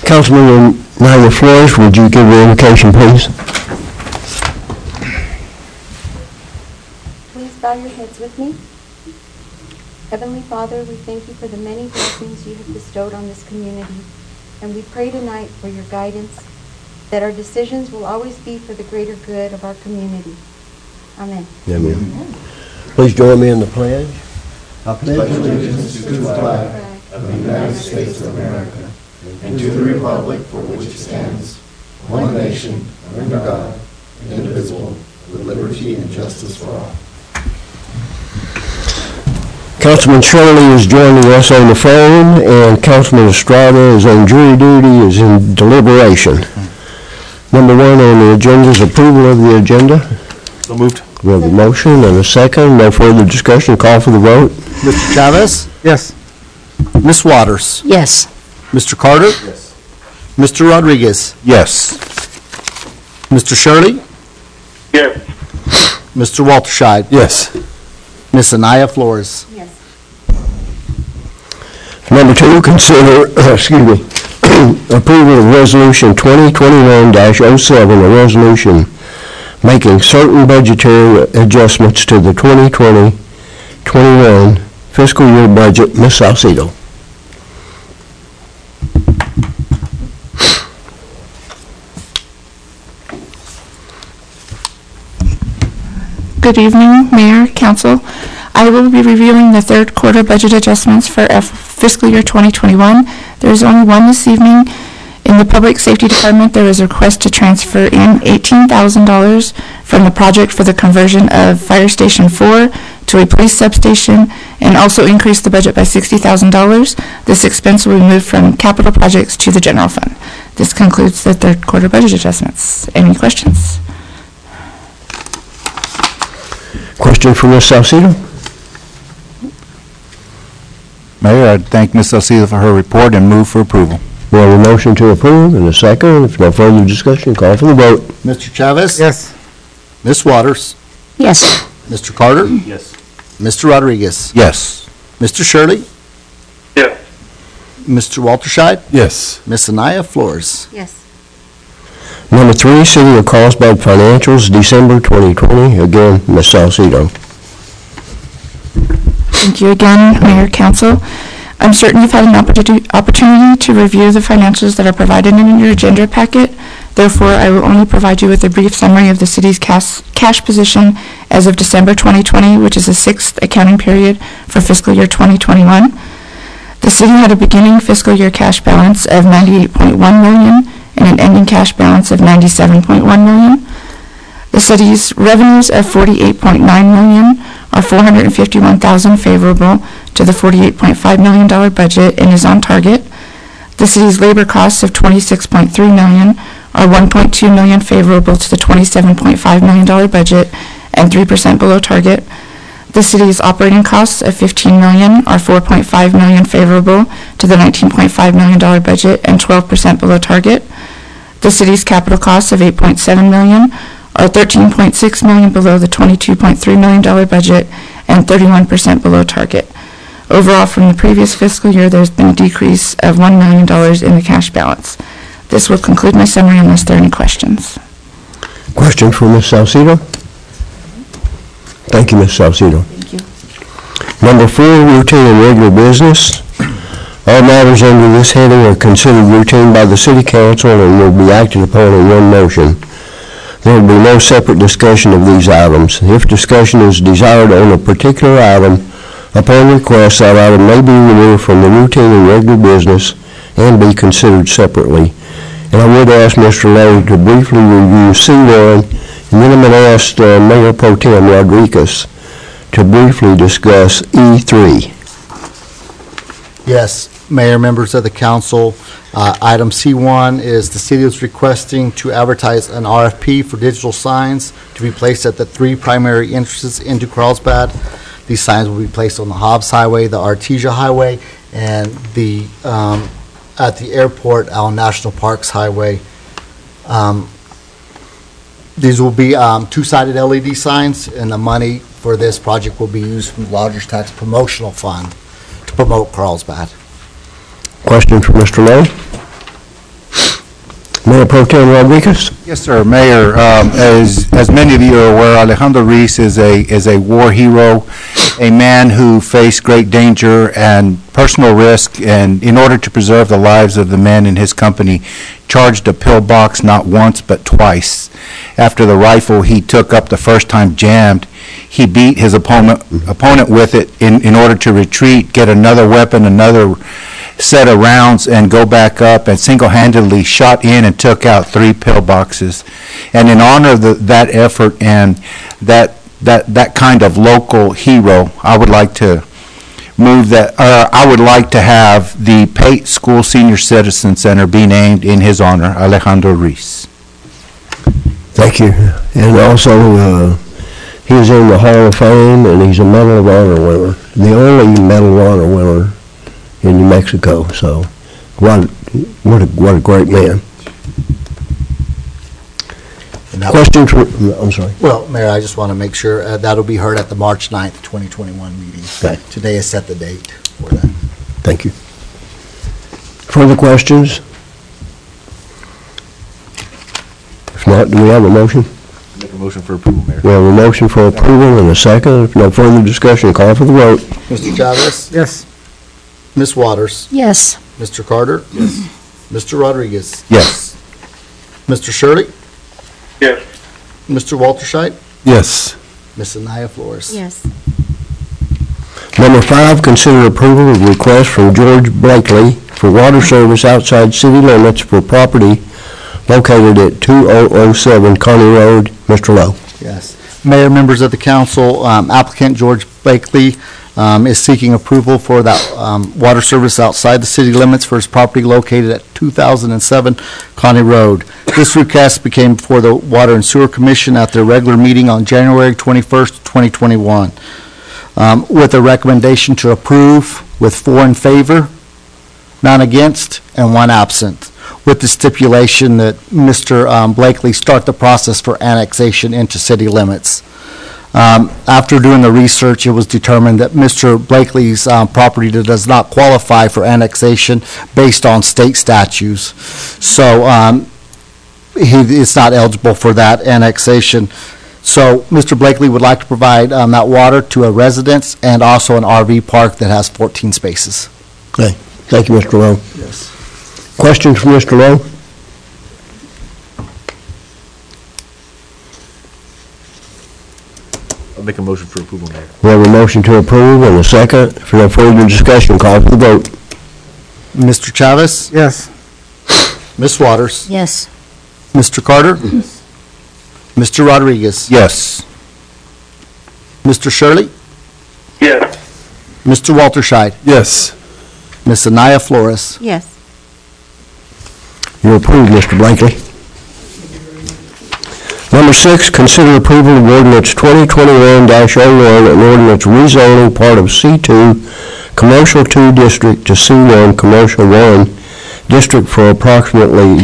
Councilman Nyla Flores, would you give the invocation, please? Please bow your heads with me. Heavenly Father, we thank you for the many blessings you have bestowed on this community, and we pray tonight for your guidance, that our decisions will always be for the greater good of our community. Amen. Amen. Amen. Please join me in the pledge. I pledge allegiance to the flag of the United States of America and to the republic for which it stands, one nation, under God, indivisible, with liberty and justice for all. Councilman Shirley is joining us on the phone, and Councilman Estrada is on jury duty, is in deliberation. Number one on the agenda is approval of the agenda. So moved. We have a motion and a second. No further discussion. Call for the vote. Mr. Chavez? Yes. Ms. Waters? Yes. Mr. Carter? Yes. Mr. Rodriguez? Yes. Mr. Shirley? Yes. Mr. Walterscheid? Yes. Ms. Anaya Flores? Yes. Number two, consider, approval of Resolution 2021-07, a resolution making certain budgetary adjustments to the 2020-21 fiscal year budget. Ms. Salcido. Good evening, Mayor, Council. I will be reviewing the third quarter budget adjustments for fiscal year 2021. There is only one this evening. In the Public Safety Department, there is a request to transfer in $18,000 from the project for the conversion of Fire Station 4 to a police substation, and also increase the budget by $60,000. This expense will be moved from capital projects to the general fund. This concludes the third quarter budget adjustments. Any questions? Question for Ms. Salcido? Mayor, I'd thank Ms. Salcido for her report and move for approval. We have a motion to approve and a second. If no further discussion, call for the vote. Mr. Chavez? Yes. Ms. Waters? Yes. Mr. Carter? Yes. Mr. Rodriguez? Yes. Mr. Shirley? Yes. Mr. Walterscheid? Yes. Ms. Anaya Flores? Yes. Number three, City of Carlsbad Financials, December 2020. Again, Ms. Salcido. Thank you again, Mayor, Council. I'm certain you've had an opportunity to review the financials that are provided in your agenda packet. Therefore, I will only provide you with a brief summary of the city's cash position as of December 2020, which is the sixth accounting period for fiscal year 2021. The city had a beginning fiscal year cash balance of $98.1 million and an ending cash balance of $97.1 million. The city's revenues of $48.9 million are $451,000 favorable to the $48.5 million budget and is on target. The city's labor costs of $26.3 million are $1.2 million favorable to the $27.5 million budget and 3% below target. The city's operating costs of $15 million are $4.5 million favorable to the $19.5 million budget and 12% below target. The city's capital costs of $8.7 million are $13.6 million below the $22.3 million budget and 31% below target. Overall, from the previous fiscal year, there's been a decrease of $1 million in the cash balance. This will conclude my summary unless there are any questions. Question for Ms. Salcido? Thank you, Ms. Salcido. Thank you. Number four, routine and regular business. All matters under this heading are considered routine by the City Council and will be acted upon in one motion. There will be no separate discussion of these items. If discussion is desired on a particular item, upon request, that item may be removed from the routine and regular business and be considered separately. And I would ask Mr. Lowe to briefly review C1, and then I'm going to ask Mayor Pro Tem Rodriguez to briefly discuss E3. Yes, Mayor, members of the council. Item C1 is the city is requesting to advertise an RFP for digital signs to be placed at the three primary entrances into Carlsbad. These signs will be placed on the Hobbs Highway, the Artesia Highway, and the at the airport on National Parks Highway. These will be two-sided LED signs, and the money for this project will be used from the Lodgers Tax Promotional Fund to promote Carlsbad. Question for Mr. Lowe? Mayor Pro Tem Rodriguez? Yes, sir. Mayor, as many of you are aware, Alejandro Reese is a war hero, a man who faced great danger and personal risk, and in order to preserve the lives of the men in his company, charged a pillbox not once but twice. After the rifle he took up the first time jammed, he beat his opponent with it in order to retreat, get another weapon, another set of rounds, and go back up, and single-handedly shot in and took out 3 pillboxes. And in honor of that effort and that kind of local hero, I would like to move that, I would like to have the Pate School Senior Citizen Center be named in his honor, Alejandro Reese. Thank you. And also, he is in the Hall of Fame, and he's a Medal of Honor winner, the only Medal of Honor winner in New Mexico. So, what a great man. Questions? I'm sorry. Well, Mayor, I just want to make sure that'll be heard at the March 9th, 2021 meeting. Okay. Today has set the date for that. Thank you. Further questions? If not, do we have a motion? Make a motion for approval, Mayor. We have a motion for approval and a second. If no further discussion, call for the vote. Mr. Chavez? Yes. Ms. Waters? Yes. Mr. Carter? Yes. Mr. Rodriguez? Yes. Mr. Shirley? Yes. Mr. Walterscheid? Yes. Ms. Anaya Flores? Yes. Number 5, consider approval of request from George Blakely for water service outside city limits for property located at 2007 Connie Road. Mr. Lowe. Yes. Mayor, members of the council, applicant George Blakely is seeking approval for that water service outside the city limits for his property located at 2007 Connie Road. This request became before the Water and Sewer Commission at their regular meeting on January 21st, 2021, with a recommendation to approve with 4 in favor, none against, and 1 absent, with the stipulation that Mr. Blakely start the process for annexation into city limits. After doing the research, it was determined that Mr. Blakely's property does not qualify for annexation based on state statutes. So he is not eligible for that annexation. So Mr. Blakely would like to provide that water to a residence and also an RV park that has 14 spaces. Okay. Thank you, Mr. Lowe. Yes. Questions for Mr. Lowe? I'll make a motion for approval, Mayor. We have a motion to approve and a second. For no further discussion, call for the vote. Mr. Chavez? Yes. Ms. Waters? Yes. Mr. Carter? Mr. Rodriguez? Yes. Mr. Shirley? Yes. Mr. Walterscheid? Yes. Ms. Anaya Flores? Yes. You're approved, Mr. Blakely. Number 6, consider approval of ordinance 2021-01, an ordinance rezoning part of C2 Commercial 2 District to C1 Commercial 1 District for approximately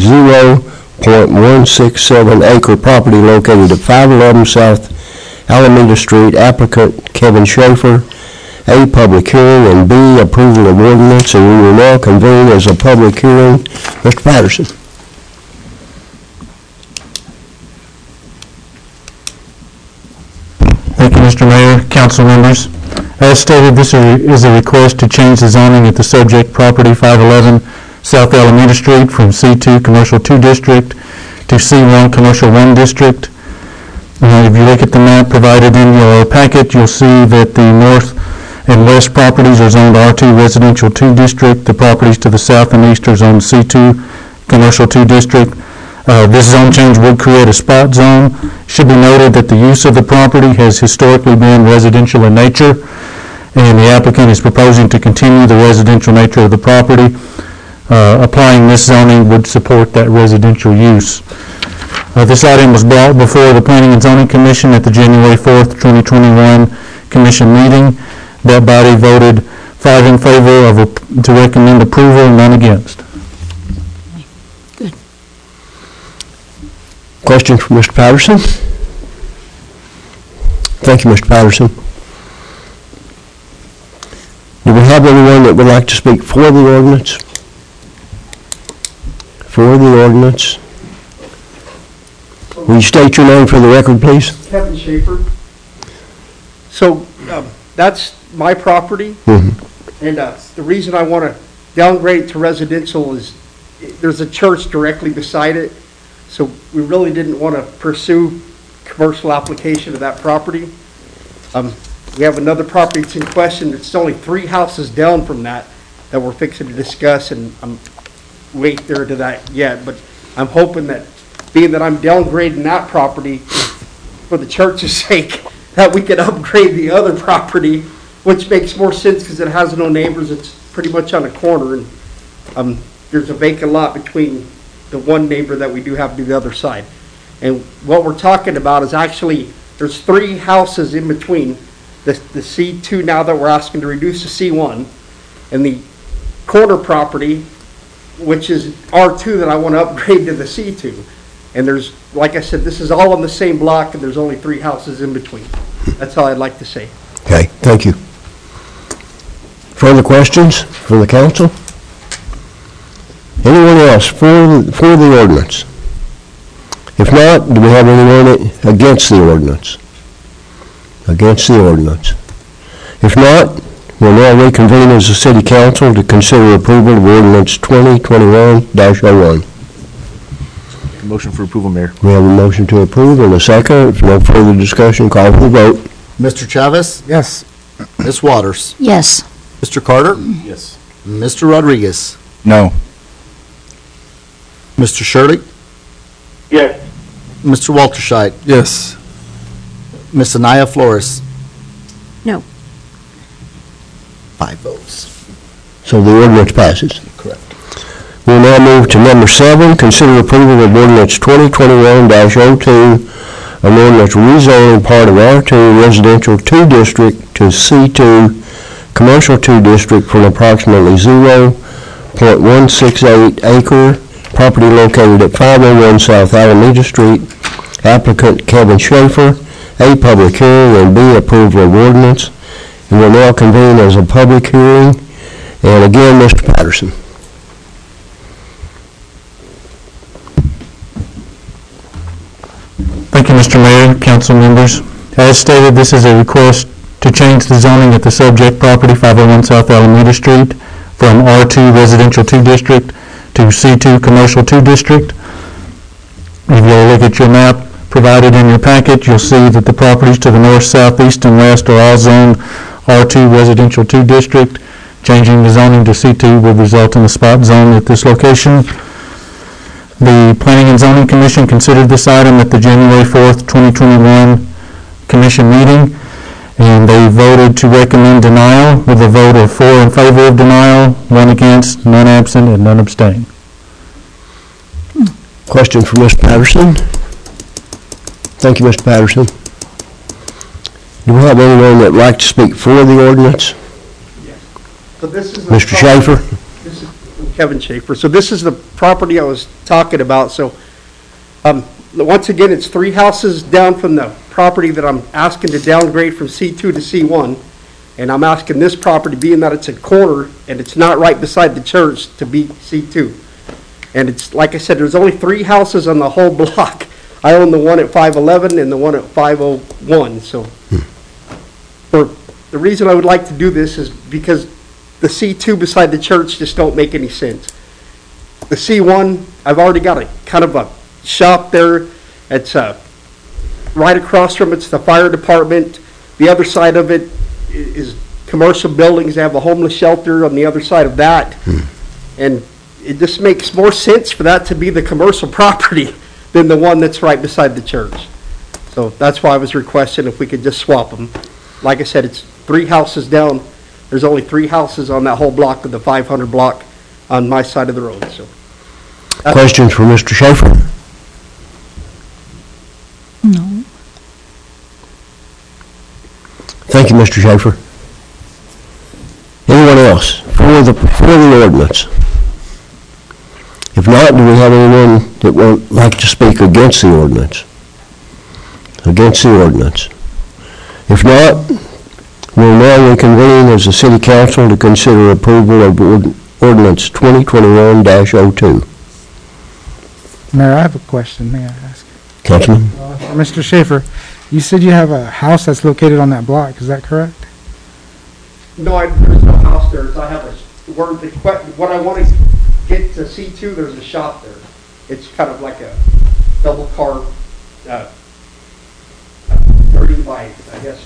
0.167 acre property located at 511 South Alameda Street. Applicant Kevin Schaefer. A, public hearing, and B, approval of ordinance, and we will now convene as a public hearing. Mr. Patterson. Thank you, Mr. Mayor, council members. As stated, this is a request to change the zoning at the subject property, 511 South Alameda Street, from C2 Commercial 2 District to C1 Commercial 1 District. If you look at the map provided in your packet, you'll see that the north and west properties are zoned R2 Residential 2 District. The properties to the south and east are zoned C2 Commercial 2 District. This zone change would create a spot zone. Should be noted that the use of the property has historically been residential in nature, and the applicant is proposing to continue the residential nature of the property. Applying this zoning would support that residential use. This item was brought before the Planning and Zoning Commission at the January 4th, 2021 Commission meeting. That body voted 5 in favor to recommend approval and none against. Question for Mr. Patterson? Thank you, Mr. Patterson. Do we have anyone that would like to speak for the ordinance? For the ordinance? Will you state your name for the record, please? Kevin Schaefer. So that's my property, Mhm. and the reason I want to downgrade to residential is there's a church directly beside it, so we really didn't want to pursue commercial application of that property. We have another property that's in question. It's only 3 houses down from that we're fixing to discuss, and I'm wait there to that yet, but I'm hoping that, being that I'm downgrading that property for the church's sake, that we can upgrade the other property, which makes more sense because it has no neighbors. It's pretty much on a corner, and there's a vacant lot between the one neighbor that we do have to the other side. And what we're talking about is actually, there's 3 houses in between the C2 now that we're asking to reduce to C1, and the corner property, which is R2, that I want to upgrade to the C2. And there's, like I said, this is all on the same block, and there's only 3 houses in between. That's all I'd like to say. Okay, thank you. Further questions from the council? Anyone else for the ordinance? If not, do we have anyone against the ordinance? Against the ordinance. If not, we'll now reconvene as a city council to consider approval of ordinance 2021-01. Motion for approval, Mayor. We have a motion to approve and a second. If no further discussion, call for the vote. Mr. Chavez? Yes. Ms. Waters? Yes. Mr. Carter? Yes. Mr. Rodriguez? No. Mr. Shirley? Yes. Mr. Walterscheid? Yes. Ms. Anaya Flores? No. 5 votes. So the ordinance passes. Correct. We'll now move to number 7, consider approval of ordinance 2021-02, an ordinance rezoning part of R2 Residential 2 District to C2 Commercial 2 District from approximately 0.168 acre property located at 501 South Alameda Street. Applicant Kevin Schaefer. A, public hearing, and B, approval of ordinance. And we'll now convene as a public hearing. And again, Mr. Patterson. Thank you, Mr. Mayor, council members. As stated, this is a request to change the zoning at the subject property, 501 South Alameda Street, from R2 Residential 2 District to C2 Commercial 2 District. If you'll look at your map provided in your packet, you'll see that the properties to the north, south, east, and west are all zoned R2 Residential 2 District. Changing the zoning to C2 would result in a spot zone at this location. The Planning and Zoning Commission considered this item at the January 4th, 2021 Commission meeting, and they voted to recommend denial with a vote of 4 in favor of denial, 1 against, none absent, and none abstain. Question for Mr. Patterson. Thank you, Mr. Patterson. Do we have anyone that would like to speak for the ordinance? So this is Mr. Schaefer? This is Kevin Schaefer. So this is the property I was talking about. So once again, it's 3 houses down from the property that I'm asking to downgrade from C2 to C1. And I'm asking this property, being that it's a corner and it's not right beside the church, to be C2. And it's, like I said, there's only 3 houses on the whole block. I own the one at 511 and the one at 501. So for the reason I would like to do this is because the C2 beside the church just don't make any sense. The C1, I've already got a kind of a shop there. It's right across from it's the fire department. The other side of it is commercial buildings. They have a homeless shelter on the other side of that. And it just makes more sense for that to be the commercial property than the one that's right beside the church. So that's why I was requesting if we could just swap them. Like I said, it's 3 houses down. There's only 3 houses on that whole block of the 500 block on my side of the road. So, Questions for Mr. Schaefer? No. Thank you, Mr. Schaefer. Anyone else for the ordinance? If not, do we have anyone that would like to speak against the ordinance? Against the ordinance. If not, we'll now reconvene as a city council to consider approval of ordinance 2021-02. Mayor, I have a question, may I ask? Councilman? For Mr. Schaefer, you said you have a house that's located on that block, is that correct? No, there's no house there. I have when I want to get to C2, there's a shop there. It's kind of like a double car, 30 by, I guess,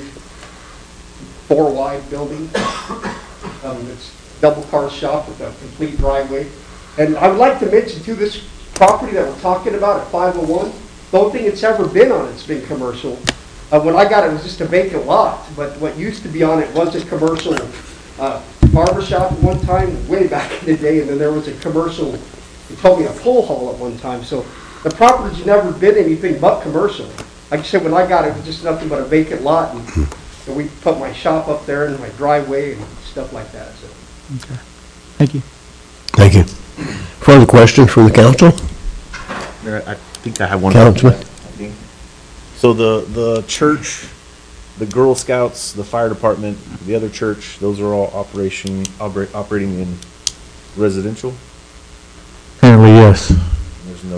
24 wide building. It's double car shop with a complete driveway. And I would like to mention too, this property that we're talking about at 501, the only thing it's ever been on, it's been commercial. When I got it, it was just a vacant lot, but what used to be on it was a commercial barber shop at one time, way back in the day, and then there was a commercial, they told me a pool hall at one time. So the property's never been anything but commercial. Like I said, when I got it, it was just nothing but a vacant lot, and so we put my shop up there and my driveway and stuff like that. So. Okay. Thank you. Thank you. Further questions from the council? Mayor, I think I have one. Councilman? So the church, the Girl Scouts, the fire department, the other church, those are all operating in residential? Apparently, yes. There's no,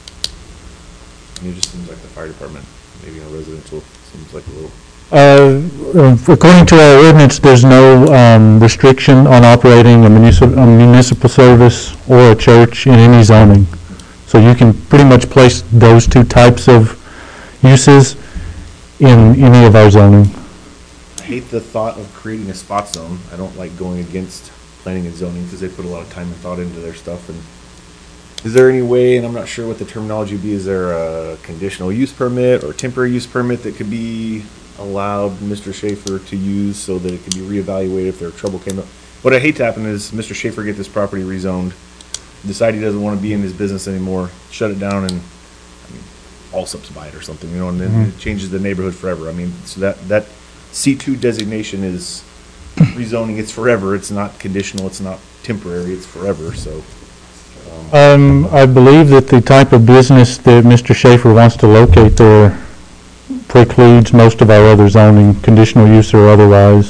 it just seems like the fire department, maybe in a residential, seems like a little. According to our ordinance, there's no restriction on operating a municipal service or a church in any zoning. So you can pretty much place those two types of uses in any of our zoning. I hate the thought of creating a spot zone. I don't like going against planning and zoning because they put a lot of time and thought into their stuff. And is there any way, and I'm not sure what the terminology would be, is there a conditional use permit or temporary use permit that could be allowed Mr. Schaefer to use so that it could be reevaluated if there trouble came up? What I hate to happen is Mr. Schaefer get this property rezoned, decide he doesn't want to be in his business anymore, shut it down, and Allsup's buy it or something, you know, and then it changes the neighborhood forever. I mean, so that C2 designation is rezoning. It's forever. It's not conditional. It's not temporary. It's forever. So. I believe that the type of business that Mr. Schaefer wants to locate there precludes most of our other zoning, conditional use or otherwise.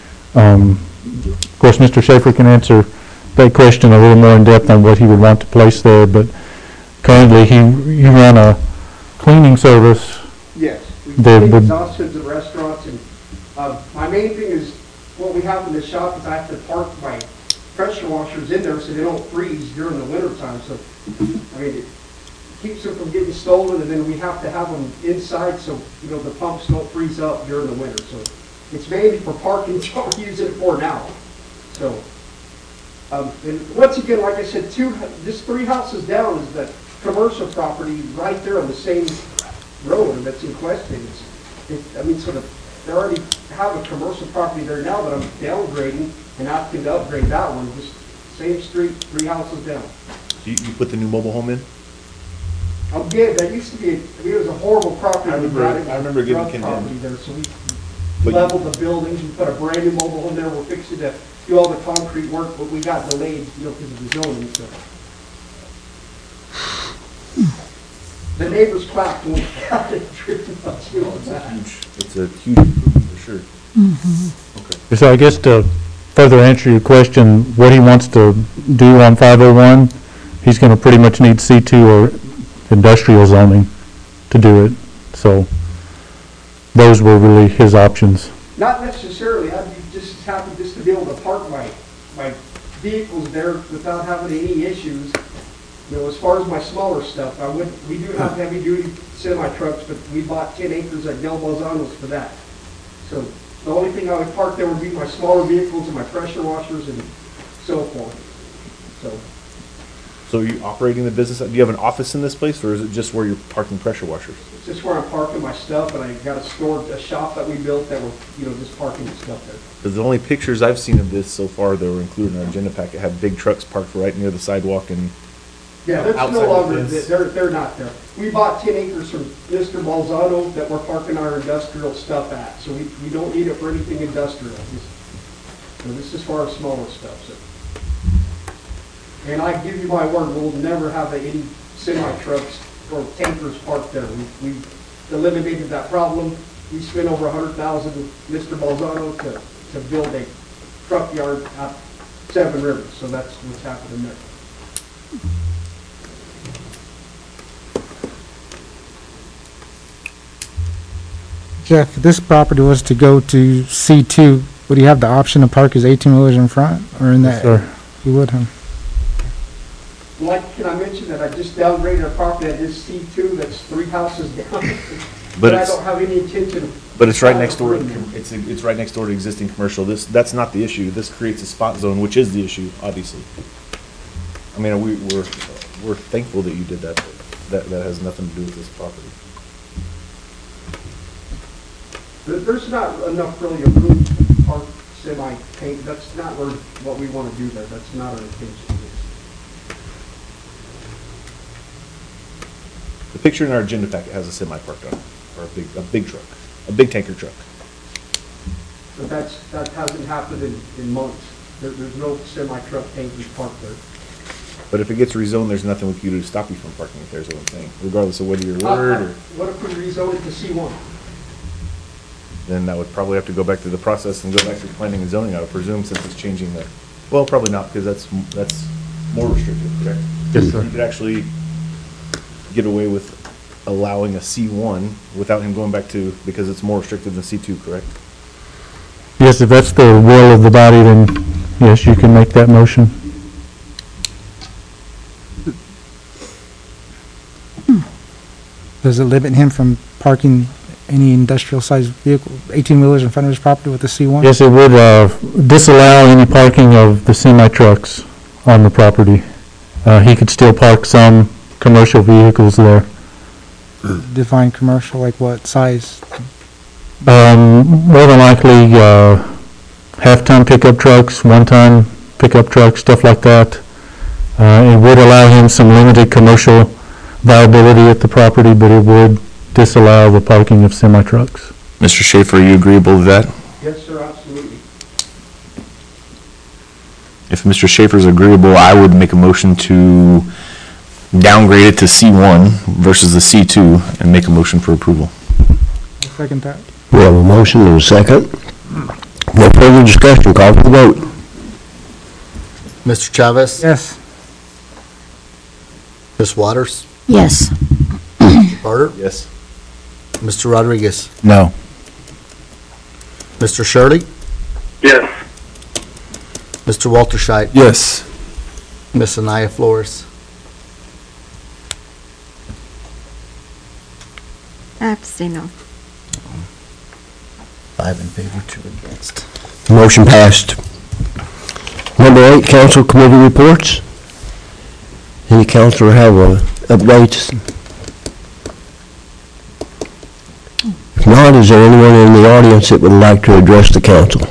Of course, Mr. Schaefer can answer that question a little more in depth on what he would want to place there, but currently you run a cleaning service. Yes, we There clean would- exhaustives at restaurants, and my main thing is, what we have in the shop is I have to park my pressure washers in there so they don't freeze during the winter time. So, I mean, it keeps them from getting stolen, and then we have to have them inside so, you know, the pumps don't freeze up during the winter. So it's mainly for parking, which I'm using it for now. So, and once again, like I said, just 3 houses down is that commercial property right there on the same road, and that's in question. I mean, sort of, they already have a commercial property there now that I'm downgrading and asking to upgrade that one. Just same street, 3 houses down. You put the new mobile home in? I'm good. That used to be, it was a horrible property. I remember getting drug condemned. property there, so we leveled the buildings, we put a brand new mobile home there. We're fixing to do all the concrete work, but we got delayed, you know, because of the zoning, so. The neighbors clapped when we got it. It's a huge improvement for sure. Okay. So I guess to further answer your question, what he wants to do on 501, he's going to pretty much need C2 or industrial zoning to do it. So those were really his options. Not necessarily. I'd be just happy just to be able to park my vehicles there without having any issues. You know, as far as my smaller stuff, we do have heavy duty semi trucks, but we bought 10 acres at Del Bolzano's for that. So the only thing I would park there would be my smaller vehicles and my pressure washers and so forth. So are you operating the business? Do you have an office in this place, or is it just where you're parking pressure washers? It's just where I'm parking my stuff, and I got a shop that we built that we're, you know, just parking the stuff there. Because the only pictures I've seen of this so far that were included in our agenda packet have big trucks parked right near the sidewalk and Yeah, they're outside no the longer, fence. they're not there. We bought 10 acres from Mr. Balzano that we're parking our industrial stuff at, so we don't need it for anything industrial. This is for our smaller stuff, so. And I give you my word, we'll never have any semi-trucks or tankers parked there. We've eliminated that problem. We spent over $100,000 with Mr. Balzano to build a truck yard at 7 Rivers, so that's what's happening there. Jeff, if this property was to go to C2, would he have the option to park his 18-wheelers in front or in that? Sir. He would, huh? Like, can I mention that I just downgraded a property that is C2, that's 3 houses down? But I it's, don't have any intention of... but it's right next door, it's right next door to existing commercial. That's not the issue. This creates a spot zone, which is the issue, obviously. I mean, we're thankful that you did that. That has nothing to do with this property. There's not enough really of room to park semi-paint. That's not what we want to do there. That's not our intention. The picture in our agenda packet has a semi parked on it, or a big truck, a big tanker truck. But that hasn't happened in months. There's no semi-truck tankers parked there. But if it gets rezoned, there's nothing we can do to stop you from parking it there, is what I'm saying. Regardless of whether you're word or, What if we rezone it to C1? then that would probably have to go back through the process and go back through planning and zoning, I would presume, since it's changing the, well, probably not, because that's more restrictive, correct? Yes, sir. You could actually get away with allowing a C1 without him going back to, because it's more restrictive than C2, correct? Yes, if that's the will of the body, then yes, you can make that motion. Does it limit him from parking any industrial-sized vehicle, 18-wheelers in front of his property with the C1? Yes, it would disallow any parking of the semi-trucks on the property. He could still park some commercial vehicles there. Define commercial, like what size? More than likely, half-ton pickup trucks, one-ton pickup trucks, stuff like that. It would allow him some limited commercial viability at the property, but it would disallow the parking of semi-trucks. Mr. Schaefer, are you agreeable to that? Yes, sir, absolutely. If Mr. Schaefer's agreeable, I would make a motion to downgrade it to C1 versus the C2 and make a motion for approval. I'll second that. We have a motion and a second. No further discussion, call for the vote. Mr. Chavez? Yes. Ms. Waters? Yes. Carter? Yes. Mr. Rodriguez? No. Mr. Shirley? Yes. Mr. Walter Scheit? Yes. Ms. Anaya Flores? I have to say no. 5 in favor, 2 against. Motion passed. Number 8, council committee reports. Any councilor have updates? If not, is there anyone in the audience that would like to address the council?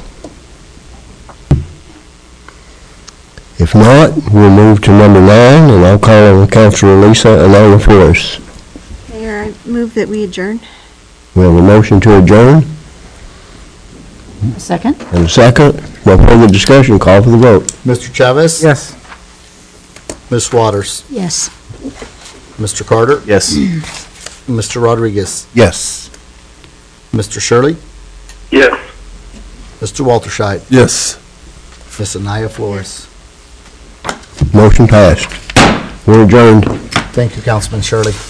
If not, we'll move to number 9, and I'll call on Councilor Lisa Anaya Flores. Mayor, I move that we adjourn. We have a motion to adjourn Second? and a second. No further discussion, call for the vote. Mr. Chavez? Yes. Ms. Waters? Yes. Mr. Carter? Yes. Mr. Rodriguez? Yes. Mr. Shirley? Yes. Mr. Walter Scheit? Yes. Ms. Anaya Flores? Motion passed. We're adjourned. Thank you, Councilman Shirley.